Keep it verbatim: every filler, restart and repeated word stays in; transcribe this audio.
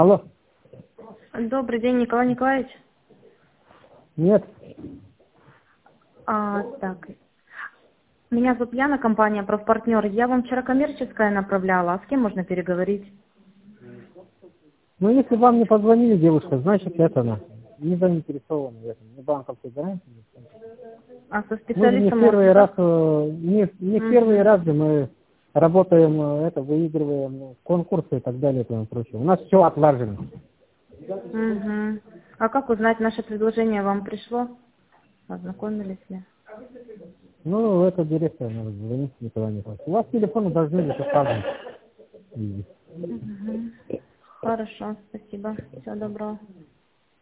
Алло. Добрый день, Николай Николаевич. Нет. А, так. Меня зовут Яна, компания «Профпартнер». Я вам вчера коммерческое направляла. А с кем можно переговорить? Ну, если вам не позвонили, девушка, значит, это она. Не заинтересована в этом. Не банковской гарантии. А со Мы же не специалистом первый можете раз, как? э, не, не Мгм. первый раз же мы работаем, э, это, выигрываем ну, конкурсы и так далее и тому прочее. У нас все отлажено. Мгм. А как узнать, наше предложение вам пришло? Ознакомились ли? Ну, это директор надо звонить, Николай Николаевич. У вас телефоны должны быть указаны. Мгм. Хорошо, спасибо. Всего доброго.